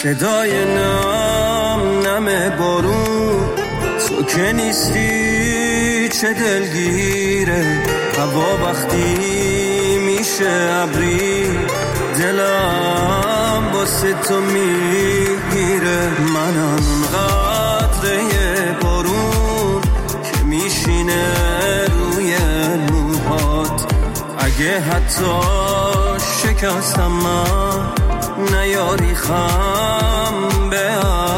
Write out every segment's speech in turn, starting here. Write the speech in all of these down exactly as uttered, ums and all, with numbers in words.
صدای نم نم بارون، تو که نیستی چه دلگیره. هوا وقتی میشه ابری، دلم واسه تو میگیره. منم قطره بارون که میشینه روی موهات. اگه حتی شکستم من نیاری خم به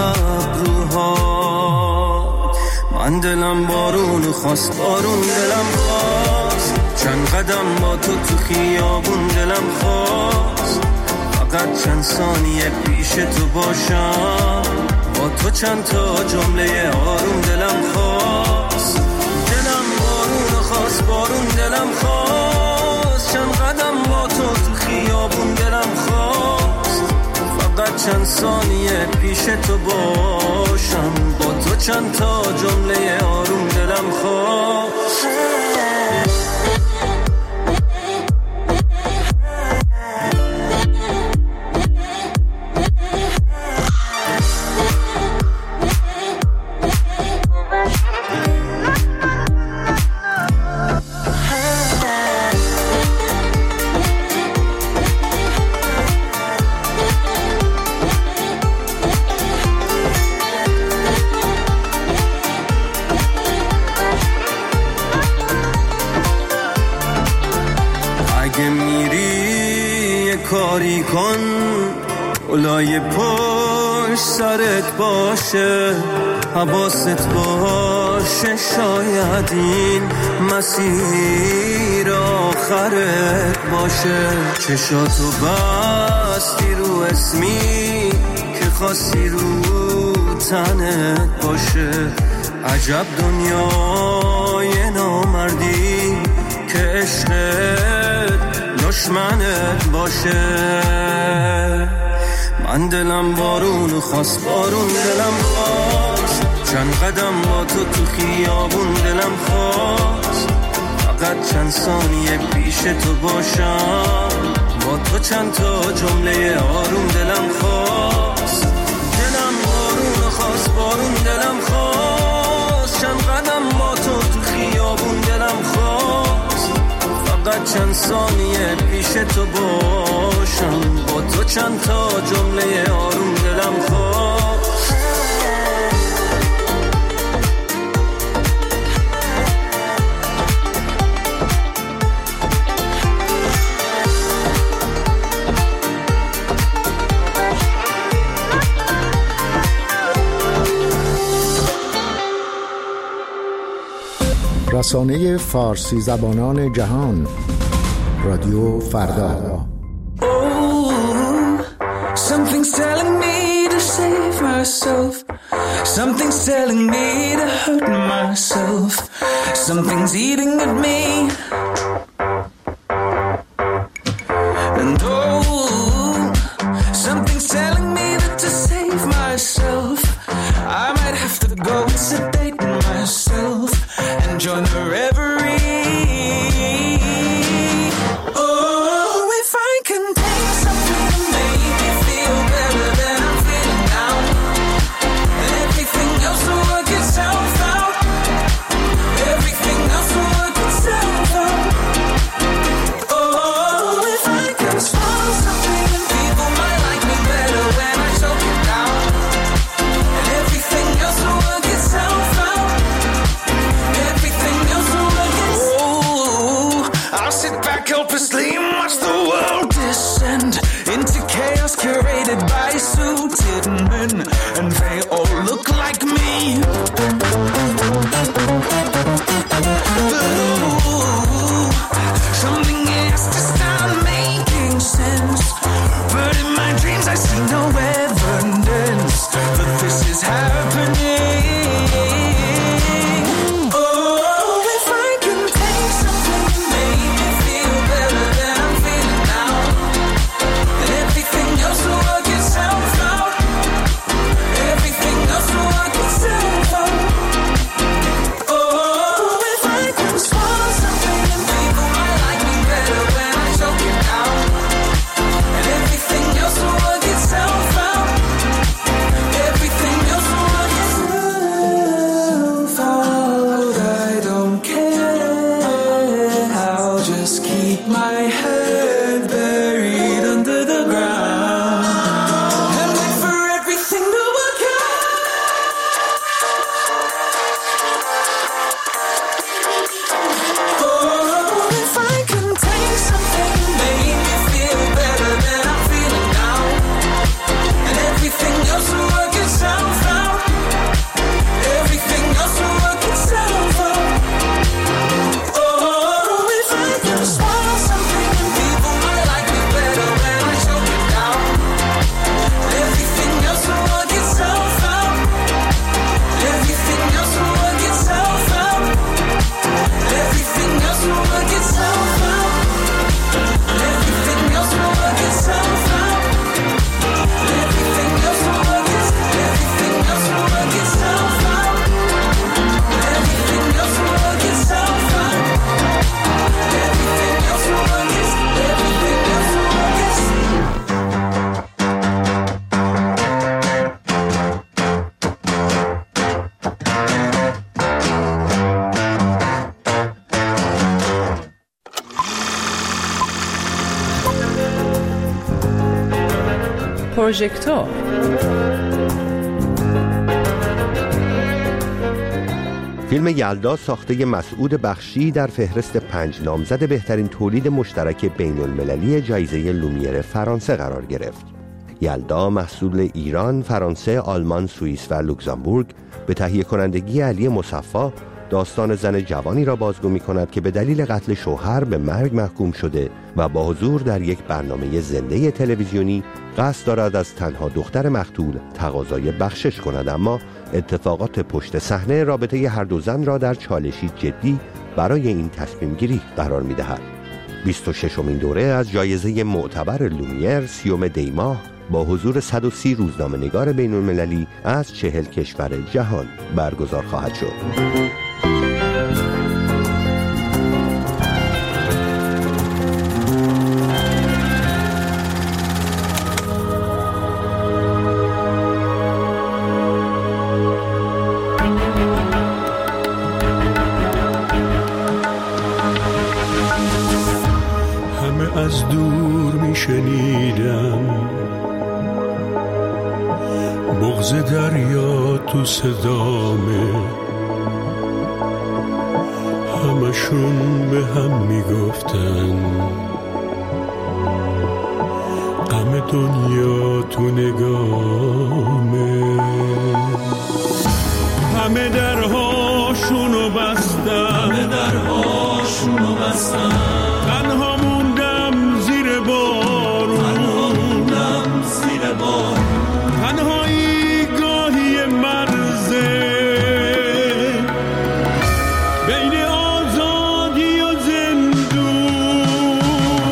ابروها. من دلم بارون خواست، بارون دلم خواست، چند قدم با تو تو خیابون دلم خواست. فقط چند ثانیه پیش تو باشم، با تو چند تا جمله آروم دلم خواست. دلم بارون خواست، بارون دلم خواست، چند قدم با تو تو خیابون دلم خواست. فقط چند ثانیه پیش تو باشم، با تو چند تا جمله آروم دلم خواست. کاری کن اولای پشت سرت باشه، حواست باشه شاید این مسیر آخرت باشه. چشاتو بستی رو اسمی که خواستی رو تنت باشه. عجب دنیای نامردی که عشقت دشمنت باشه. من دلم بارون خواست، بارون دلم خواست، چند قدم با تو تو خیابون دلم خواست. فقط چند ثانیه پیش تو باشم، با تو چند تا جمله آروم دلم خواست. دلم بارون خواست، بارون دلم خواست، چند قدم با تو تو خیابون دلم خواست. فقط چند ثانیه پیش تو باشم، با تو چند تا جمله آروم دلم خواست. رسانه فارسی زبانان جهان، رادیو فردا. Something's telling me to save myself. Something's telling me to hurt myself. Something's eating at me. And oh, something's telling me that to save myself, I might have to go and sedate myself and join the reverie. Oh, if I can take something to make me feel better than I'm feeling now, then everything else will work itself out. Everything else will work itself out. پروژکتور. فیلم یلدا ساخته مسعود بخشی در فهرست پنج نامزد بهترین تولید مشترک بین المللی جایزه لومیر فرانسه قرار گرفت. یلدا محصول ایران، فرانسه، آلمان، سوئیس و لوکزامبورگ به تهیه کنندگی علی مصفا داستان زن جوانی را بازگو می کند که به دلیل قتل شوهر به مرگ محکوم شده و با حضور در یک برنامه زنده تلویزیونی قصد دارد از تنها دختر مقتول تقاضای بخشش کند، اما اتفاقات پشت صحنه رابطه هر دو زن را در چالشی جدی برای این تصمیم گیری قرار می دهد. بیست و ششمین دوره از جایزه معتبر لومیر سیوم دی ماه با حضور صد و سی روزنامه‌نگار بین‌المللی از چهل کشور جهان برگزار خواهد شد. از دور می شنیدم بغض دریا تو صدامه، همشون به هم می گفتن غم دنیا تو نگامه، همه درهاشونو بستن، همه درهاشونو بستن، تنها موندم زیر بارون، تنها موندم زیر بارون، تنهایی گاهی مرزه بین آزادی و زندون،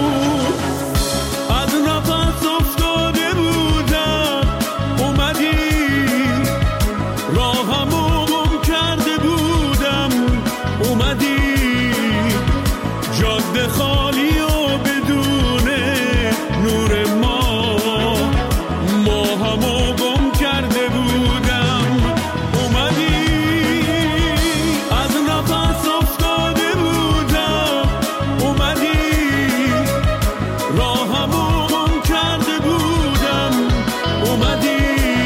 از نفس افتاده بودم اومدی راهمو گم کرده بودم اومدی جاده خالی و بدون نور ما ماهمو گم کرده بودم اومدی از نفس افتاده بودم اومدی راهمو گم کرده بودم اومدی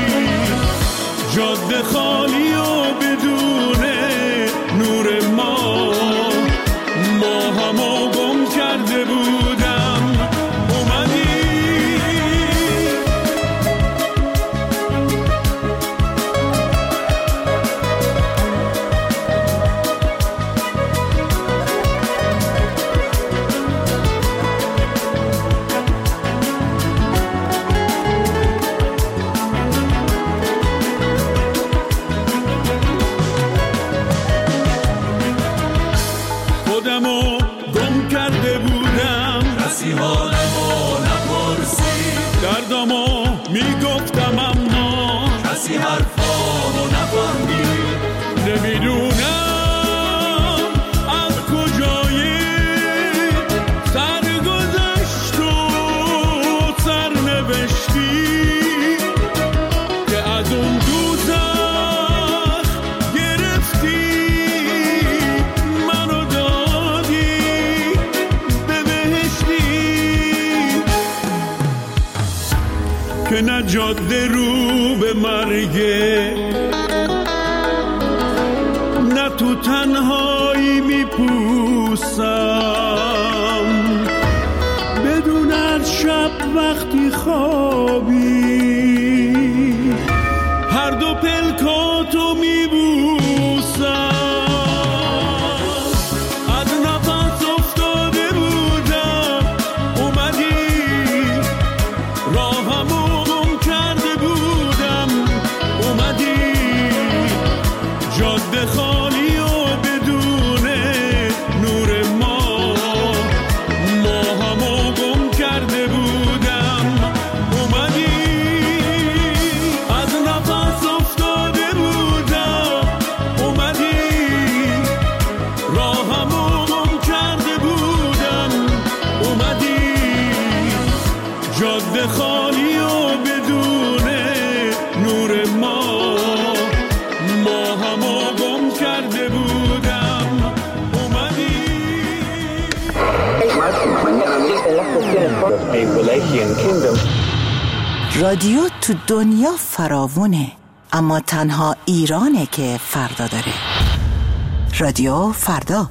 جاده خالی و بدون نور ما ماهمو گم کرده بودم اومدی. خودمو گم کرده بودم کسی حالمو نپرسید دردمو میگفتم اما کسی حرفامو نفهمید نمیدونم از کجای سرگذشت و سرنوشتی که از اون دوزخ گرفتی منو دادی به بهشتی که نه جاده رو به مرگه نه تو تنهایی میپوسم بدون از شب وقتی خوابی هر دو پلکاتو میبوسم از نفس افتاده بودم اومدی راهمو گم کرده بودم اومدی جاده خالی و بدون نور ما ماهمو گم کرده بودم اومدی از نفس افتاده بودم اومدی راهمو گم کرده بودم اومدی جاده خالی و بدون نور ما ماهمو گم کرده بودم اومدی. رادیو تو دنیا فراوونه، اما تنها ایرانه که فردا داره. رادیو فردا.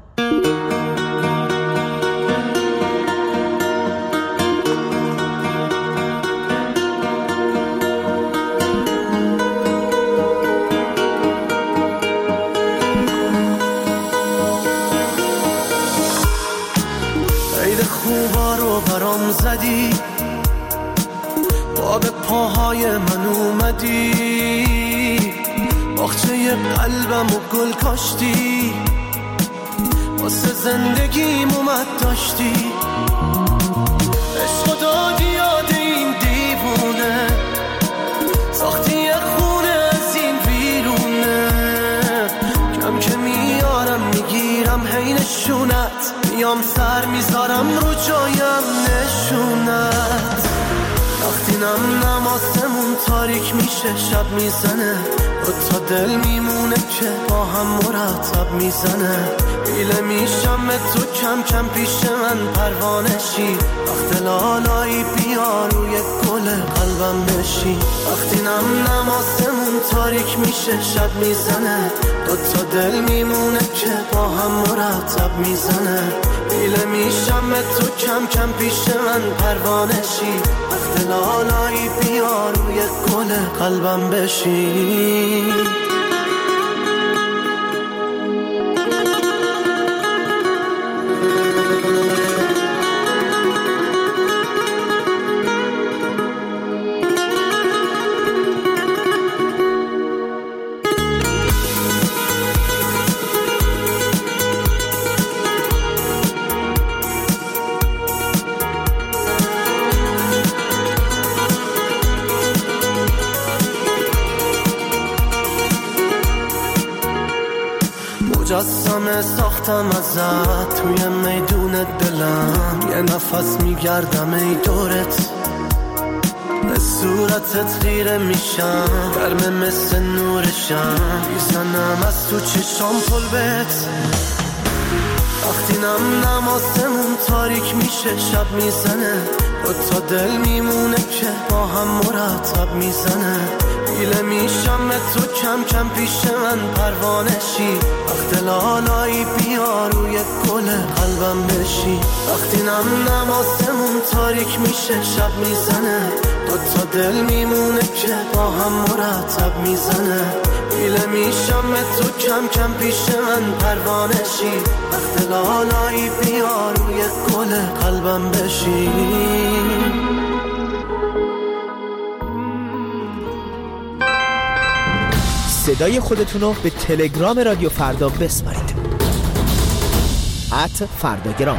عید خوبا رو برام زدی، با به پاهای من اومدی، باغچه قلبم و گل کاشتی، واسه زندگیم اومد داشتی، عشق دادی یاد این دیوونه، ساختی یه خونه از این ویرونه، کم که میارم میگیرم حینشونت، میام سر میذارم رو جایم نشونت، وقتی نم نماسمون تاریک میشه شب میزنه، دو تا دل میمونه که با هم مرتب میزنه، ایله میشم تو کم کم پیش من پروانشی، وقت لالایی بیا روی گل قلبم بشی، وقتی نم نماسمون تاریک میشه شب میزنه، دو تا دل میمونه که با هم مرتب میزنه، ایله میشم تو کم کم پیش من پروانشی، وقت لالایی بیا روی گل قلبم بشی. مجسمه ساختم ازت توی میدون دلم، یه نفس میگردم ای دورت، به صورتت خیره میشم، گرمه مثل نورشم، میزنم از تو چشام پل بهت، وقتی نم نماسمون تاریک میشه شب میزنه، دو تا دل میمونه که با هم مرتب میزنه، ایله میشم تو کم کم پیش من پروانشی، وقت لالایی بیا روی گل قلبم بشی، وقتی نم نماسمون تاریک میشه شب میزنه، دو تا دل میمونه که با هم مرتب میزنه، ایله میشم تو کم کم پیش من پروانشی، وقت لالایی بیا روی گل قلبم بشی. صدای خودتونو به تلگرام رادیو فردا بسپارید. ات فرداگرام.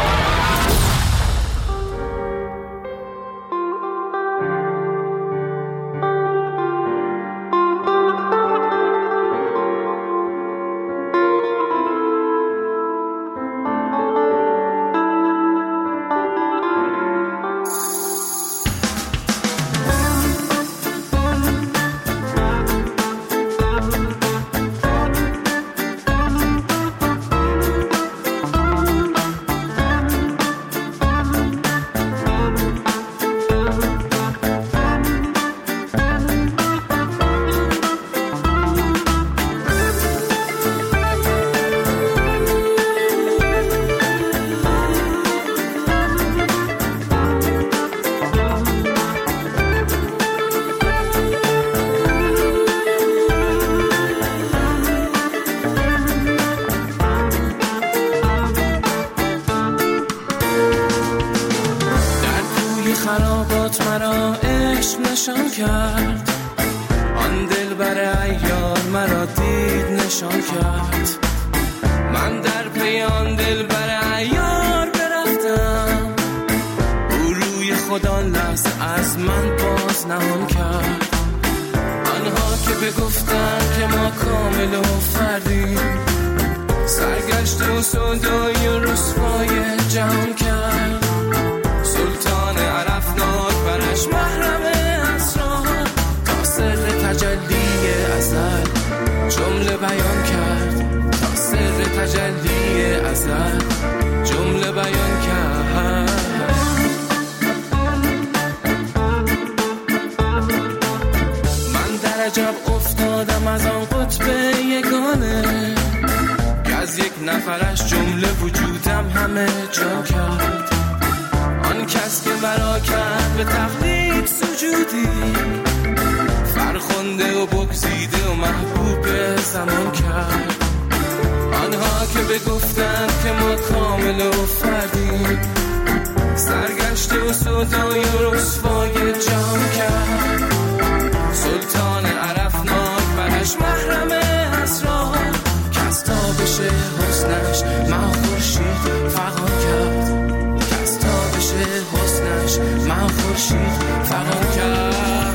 خرابات مرا عشق نشان کرد، آن دل بر عیار مرا دید نشان کرد، من در پی آن دل بر عیار برفتم، او روی خدا لحظه از من باز نهان کرد، آنها که بگفتن که ما کامل و فردیم، سرگشت و سودای و رسوای جهان کرد، سلطان عرفناک برش محرم اسرار، تا سر تجلی ازل جمله بیان کرد، تا سر تجلی ازل جمله بیان کرد. عجب افتادم از آن قطب یگانه که از یک نفرش جمله وجودم همه جا کرد. آن کس که مرا کرد به تقلید سجودی، فرخنده و بگزیده و محبوب زمان کرد. آنها که بگفتند که ما کامل و فردیم، سرگشته و سودای و رسوای جهان کرد. سلطان عرفناک برش محرم اسرار، کس تابش حسنش من خورشید فغان کرد. کس تابش حسنش من خورشید فغان کرد.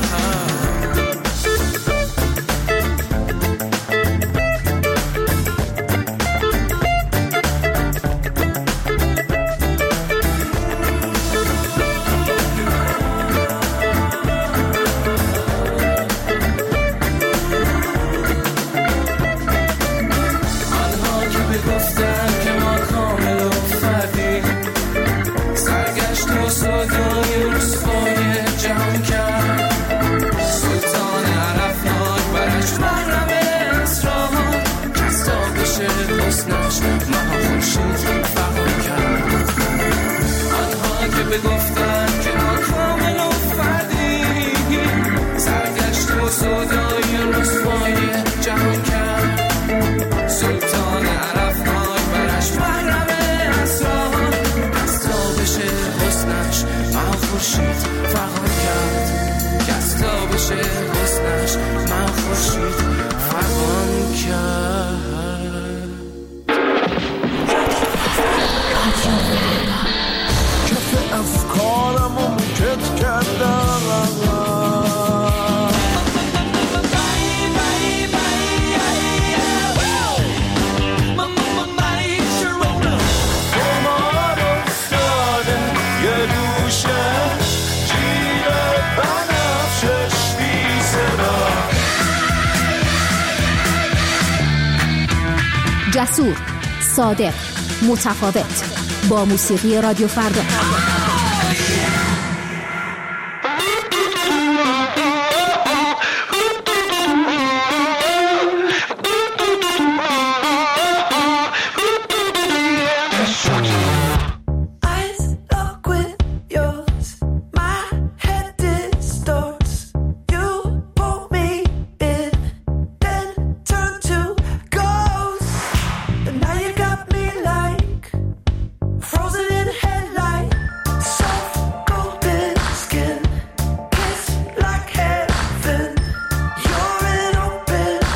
بگفتن که ما کامل و فردیم، سرگشت و سودای رسوای جهان کرد. سلطان عرفناک برش محرم اسرار، از تابش حسنش من خورشید فغان کرد. از تابش حسنش من خورشید فغان کرد. افکارم رو مکت کردم، گمان افتاده یه دوشه جیب بنفشش بی صدا. جسور، صادق، متفاوت، با موسیقی رادیو فردا.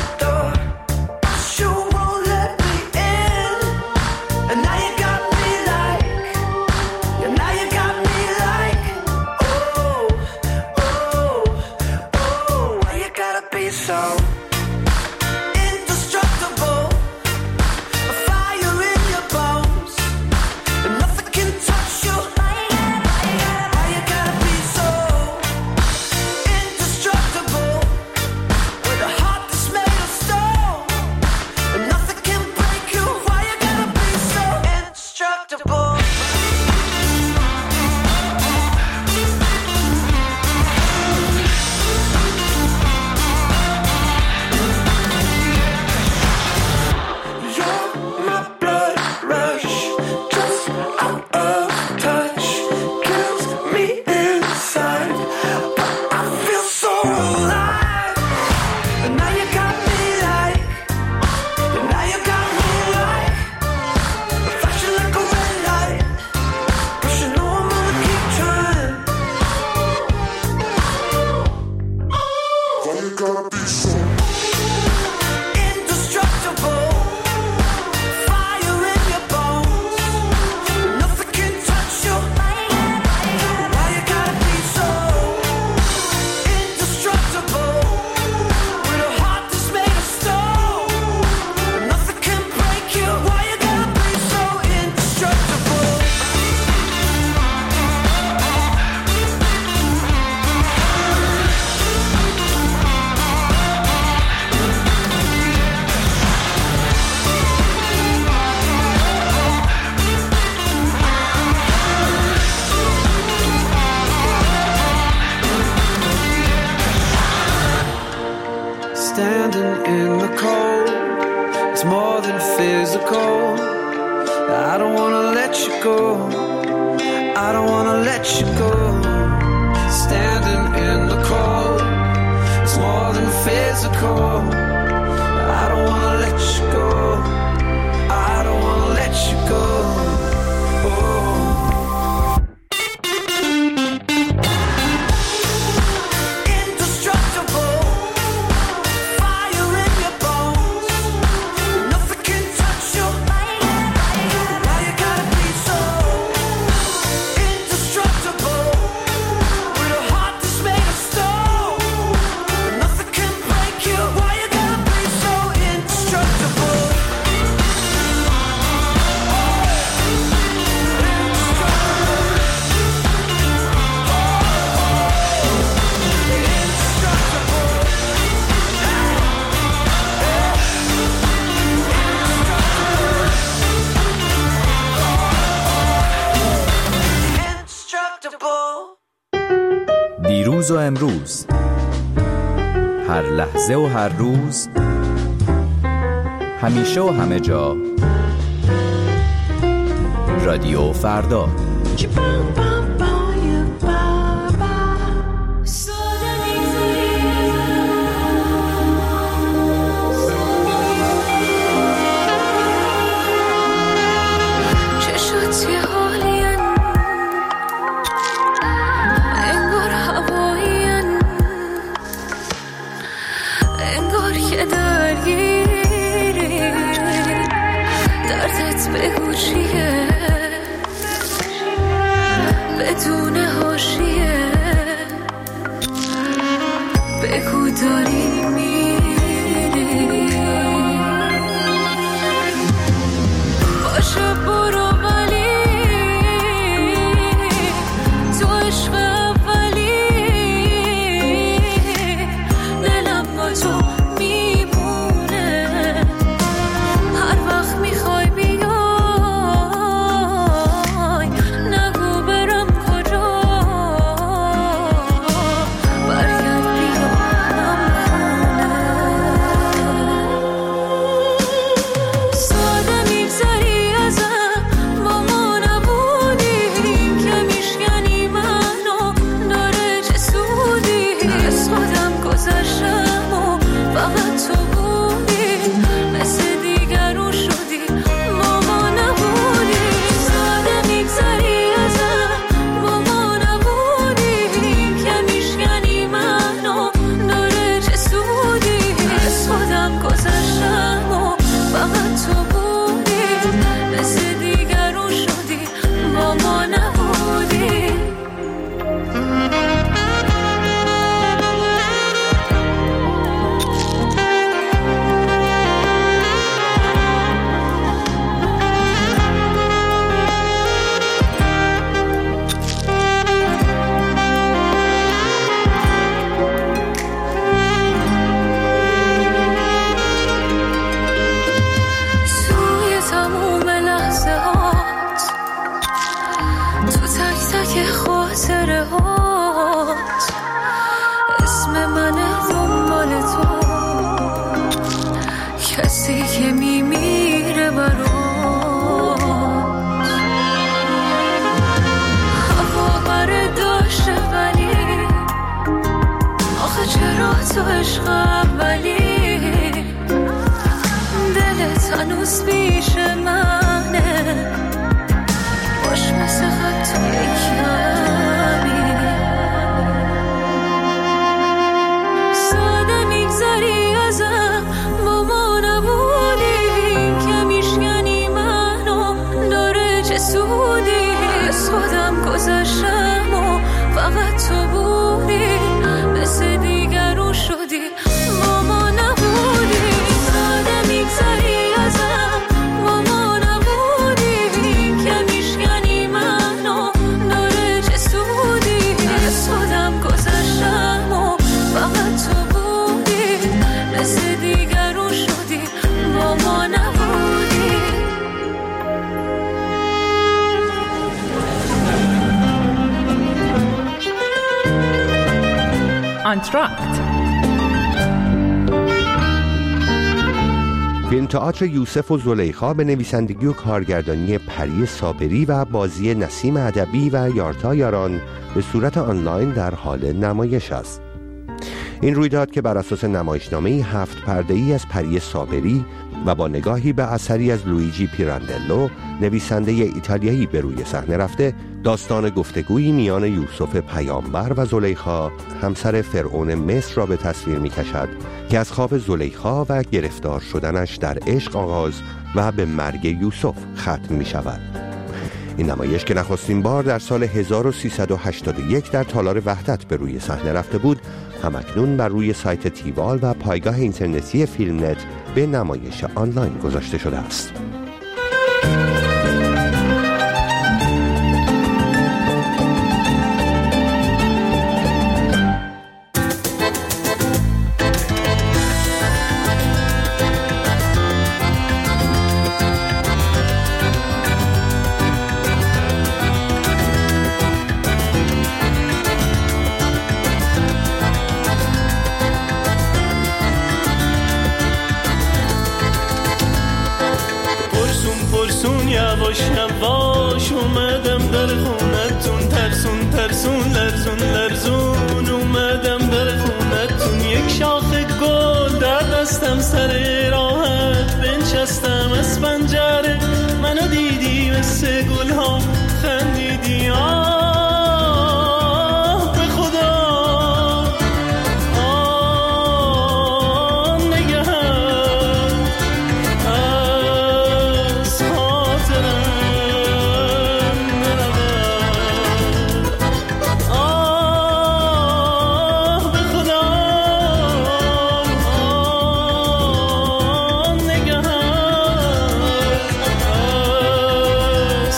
And now you got me physical. I don't wanna let you go. I don't wanna let you go. Standing in the cold, it's more than physical. I don't wanna let you go. I don't wanna let you go. Oh. دیروز و امروز، هر لحظه و هر روز، همیشه و همه جا، رادیو فردا. بگو چیه بدون حاشیه، بگو داری میری باشه برو، ولی تو عشق اولی دلم با تو میمونه، هر وقت میخوای بیا تو عشق اولی، دلت هنوز پیش منه، باش مثل خط یکمی، ساده میگذری ازم با ما نبودی، که میشکنی منو داره چه سودی، از خودم گذشتم و فقط تو بودی، مثل دیگرون شدی با ما نبودی، ساده میگذری ازم با ما نبودی، که میشکنی منو داره چه سودی، از خودم گذشتم و فقط تو بودی، مثل دیگرون شدی با ما نبودی. آنتراکت فیلم تئاتر یوسف و زلیخا به نویسندگی و کارگردانی پری صابری و بازی نسیم ادبی و یارتا یاران به صورت آنلاین در حال نمایش است. این رویداد که بر اساس نمایشنامه‌ای هفت پرده‌ای از پری صابری و با نگاهی به اثری از لویجی پیراندلو نویسنده ایتالیایی به روی صحنه رفته، داستان گفتگویی میان یوسف پیامبر و زلیخا همسر فرعون مصر را به تصویر می‌کشد که از خواب زلیخا و گرفتار شدنش در عشق آغاز و به مرگ یوسف ختم می‌شود. این نمایش که نخستین بار در سال هزار و سیصد و هشتاد و یک در تالار وحدت به روی صحنه رفته بود، همکنون بر روی سایت تیوال و پایگاه اینترنتی فیلم نت به نمایش آنلاین گذاشته شده است. یواش یواش اومدم در خونتون، ترسون ترسون لرزون لرزون اومدم در خونتون. یک شاخه گل در دستم سر راحت بنشستم از پنجره، منو دیدی مثل گل ها خندیدی. آه به خدا آه نگهت از خاطرم نرود. آه به خدا آه نگهت از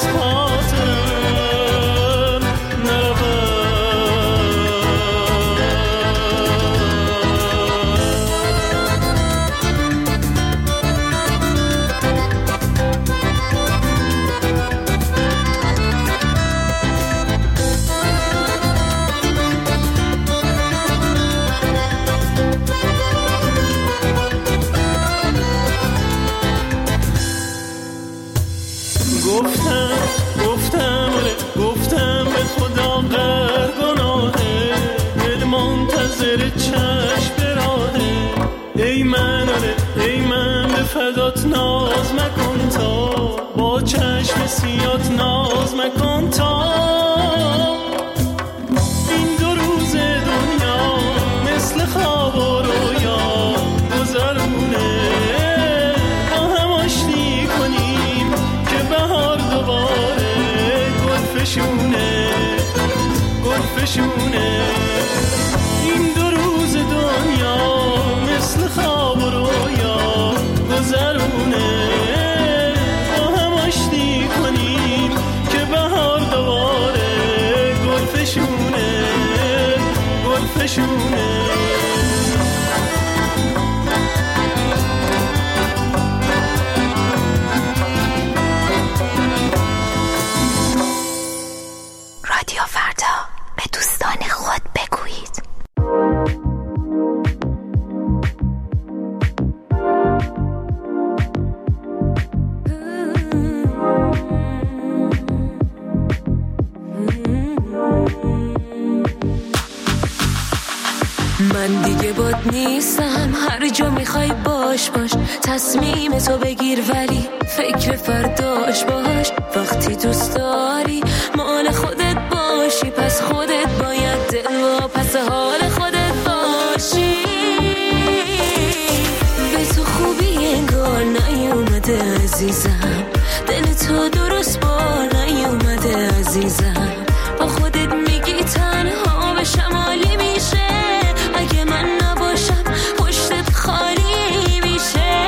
خاطرم نرود. گفتم گفتم آره گفتم به خدا غر گناهه، دل منتظر چشم به راهه. ای من آره ای من به فدات ناز مکن تا، با چشم سیات ناز مکن تا. این دو روز دنیا مثل خواب و رویا گذرونه، با هم آشتی کنیم که بهار دوباره گل فشونه گل فشونه. این دو روز دنیا مثل خواب و رویا گذرونه، با هم آشتی کنیم که بهار دوباره گل فشونه گل فشونه. رادیو فردا، به دوستان خود بگویید. من دیگه باد نیستم، هر جا میخوای باش باش، تصمیم تو بگیر ولی فکر فرداش باش. وقتی دوست داری مال خودت باشی، پس خودت باید دل و پس حال خودت باشی. به تو خوبی انگار نیومده عزیزم، دل تو درست بار نیومده عزیزم. با خودت میگی تنها به شمالی میشه، اگه من نباشم پشتت خالی میشه.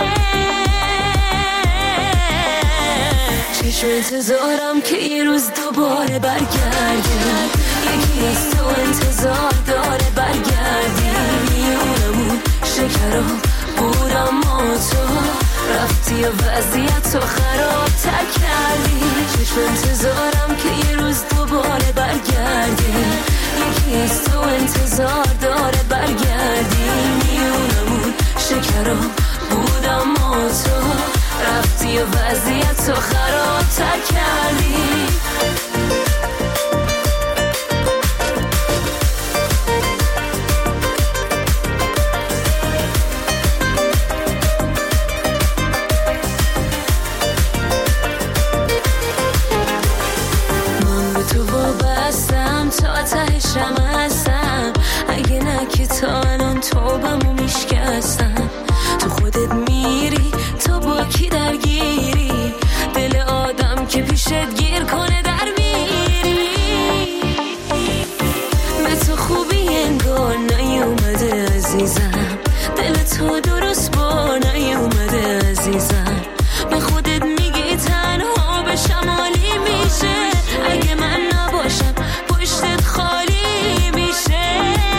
چشم انتظارم که یه روز دوباره برگردیم، یکی از تو انتظار داره برگردی. میونمون شکرم بود اما تو رفتی و وضعیت تو خراب تر کردی. چشم انتظارم که یه روز دوباره برگردیم، یکی از تو انتظار داره برگردی. میونمون شکرم بود اما تو رفتی و وضعیت تو خرابتر کردی. تا تهشم هستم اگه نه که تا الان توبمو میشکستم. تو خودت میری تو با کی درگیری دل آدم که پیشت گیر کنه در میری. به تو خوبی انگار نیومده عزیزم دل تو درست با نیومده عزیزم. به خودت میگی تنها به شمالی میشه اگه من نباشم پشتت خالی میشه.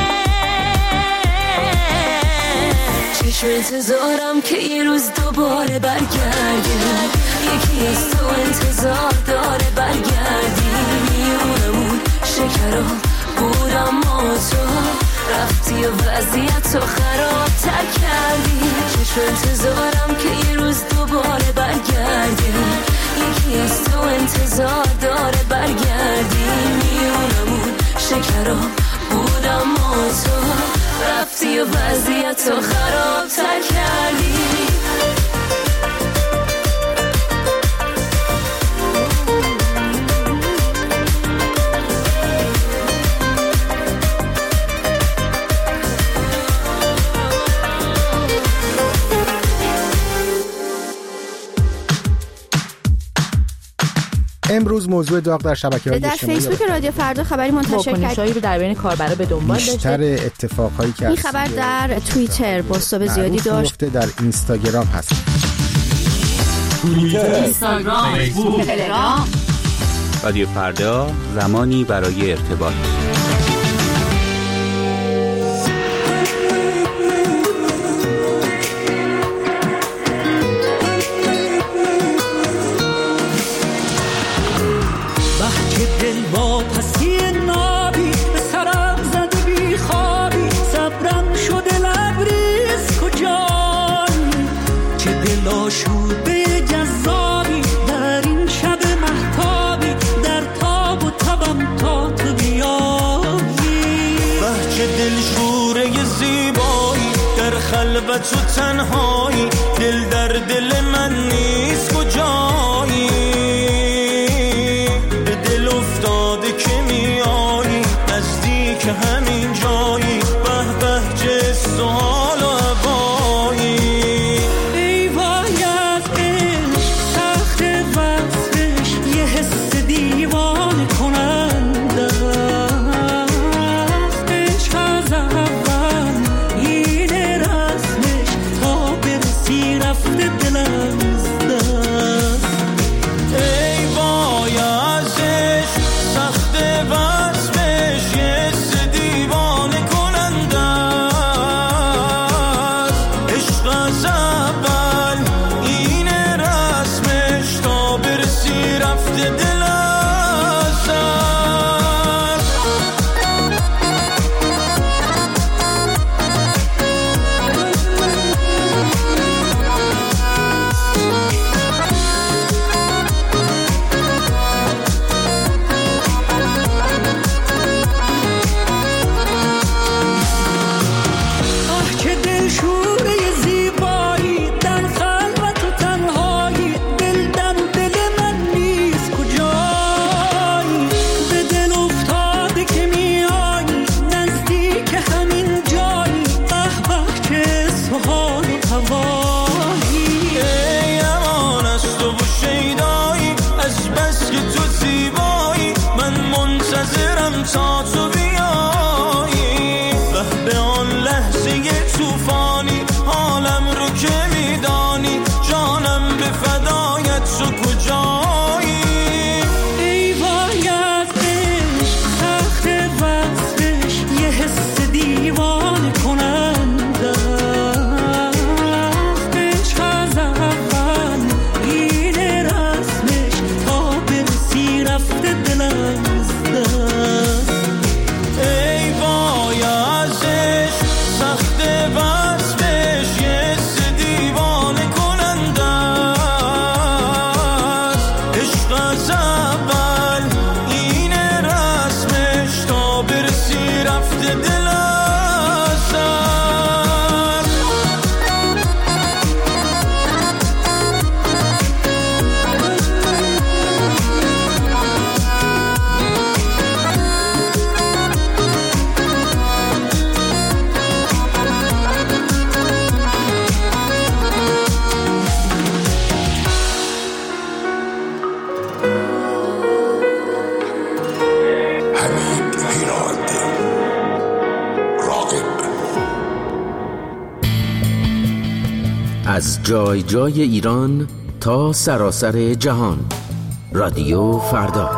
چشم انتظارم که یه روز دوباره برگردی یکی از تو انتظار داره برگردی. میونمون شکرام بود اما تو رفتی و وضعیت تو خرابتر کردی. چشم انتظارم که یه روز دوباره برگردی یکی از تو انتظار داره برگردی. میونمون شکرام بود اما تو رفتی و وضعیت تو خرابتر کردی. امروز موضوع داغ در شبکه‌های اجتماعی در فیسبوک رادیو فردا خبری منتشر کرد رو در بین کاربرا به دنبال داشته. بیشتر اتفاقایی که این خبر در توییتر بازتاب زیادی داشت. در اینستاگرام هست. توییتر، اینستاگرام، فیسبوک، تلگرام. رادیو فردا زمانی برای ارتباط. و تو تنهایی دل در دل من نیست کجایی. به دل افتاده که میایی نزدیک همین جایی. به به چه سوال و عبایی. ای وای از عشق سخت وصفش یه حس دیوانه کننده. عشق از اول این رسمش تا برسی رفته دل از دست. ای وای از عشق سخت وصفش یه حس دیوانه کننده است. عشق از اول این رسمش تا برسی رفته دل از دست. آه که دل شوره زیبایی در خلوت و تنهایی. دل در دل من نیست کجایی. به دل افتاده که میایی نزدیک همین جایی. به به چه سوال و هوایی. ای امان از تو و شیدایی از بس که تو زیبایی. من منتظرم تا تو بیایی. به به آن لحظه توفانی حالم رو که میدانی. جانم به فدایت تو کجایی. ای وای از عشق سخت وصفش یه حس دیوانه کننده. عشق از اول این رسمش تا برسی رفته دل از دست. ای وای از عشق سخت وصفش یه حس دیوانه از جای جای ایران تا سراسر جهان. رادیو فردا.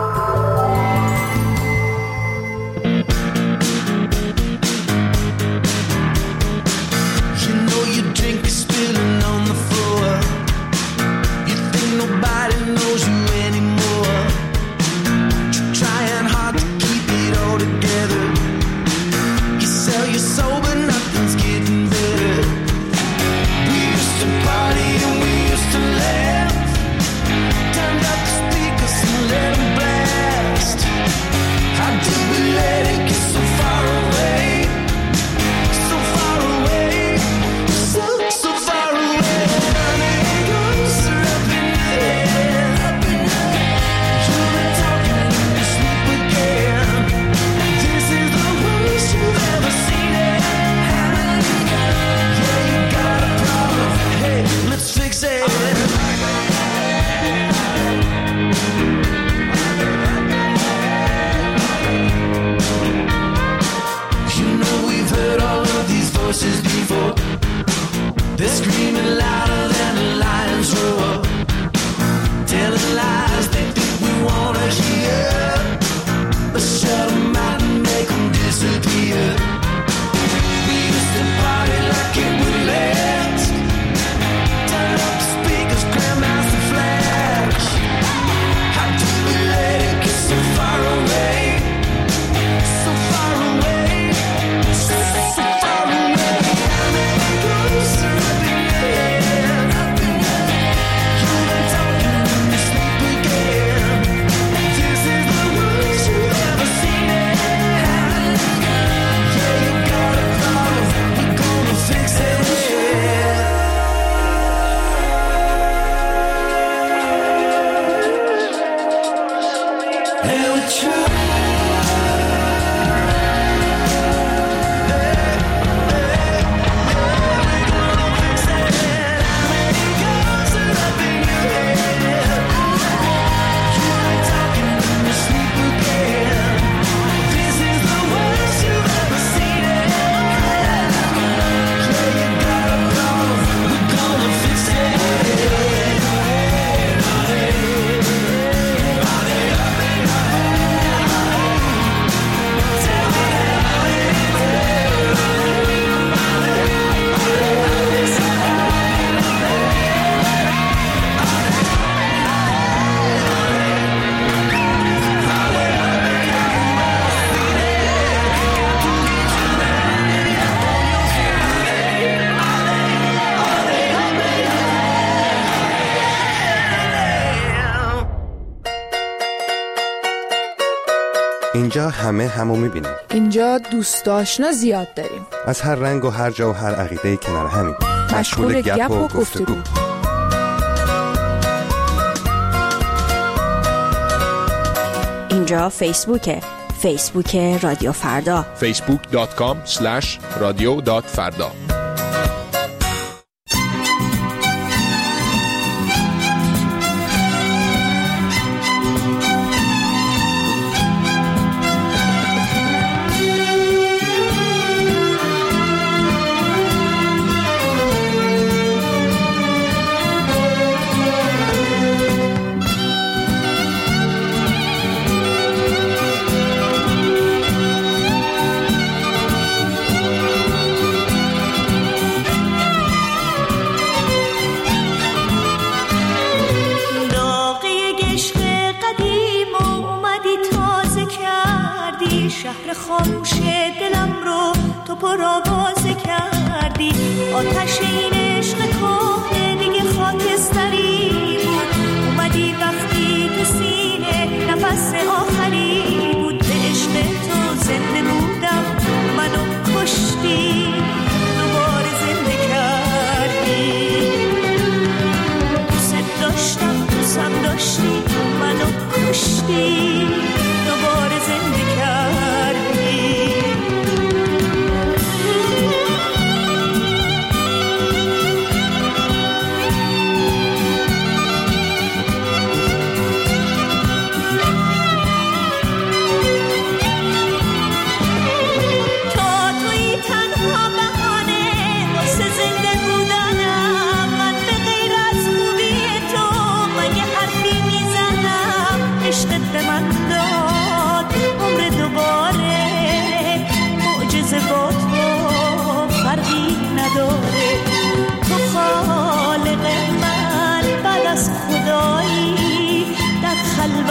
اینجا همه همو میبینیم. اینجا دوست آشنا زیاد داریم. از هر رنگ و هر جا و هر عقیده کنار همیم. مشغول گپ و گفتگو. اینجا فیسبوکه. فیسبوک رادیو فردا. فیسبوک دات کام اسلش رادیو دات فردا. شهر خاموش دلم رو تو پرآوازه کردی. آتش این عشق کهنه دیگه خاکستری بود. اومدی وقتی تو سینه نفس آخری بود. به عشق تو زنده بودم، منو کشتی، دوباره زنده کردی. دوست داشتم، دوستم داشتی، منو کشتی، دوباره زنده کردی.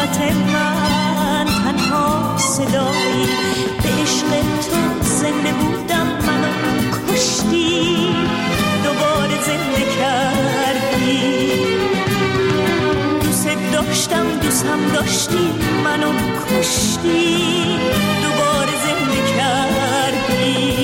خلوت من تنها صدایی، به عشق تو زنده بودم منو کشتی، دوباره زنده کردی. دوست داشتم دوستم داشتی منو کشتی، دوباره زنده کردی.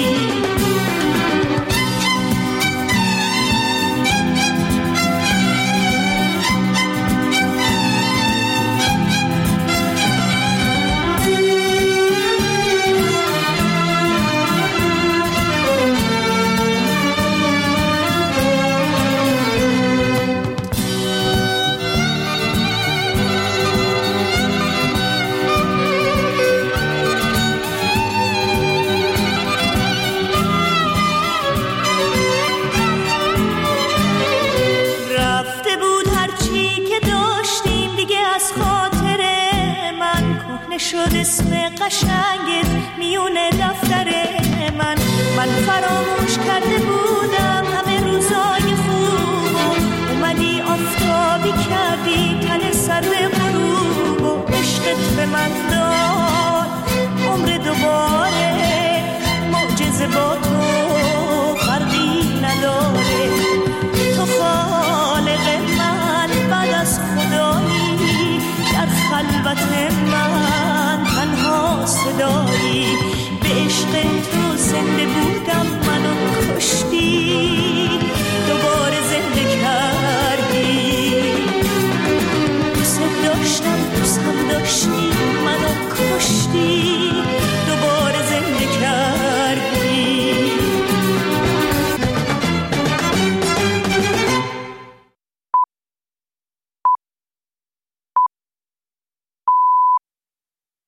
شد اسم قشنگت میونه دفتر من، من فراموش کرده بودم همه روزای خوب، اومدی آفتابی کردی تن سر غروب، و عشقت به من داد عمر دوباره، معجزه با تو فرقی نداره. تو خالق من بعد از خدایی، در خلوت من تنها صدا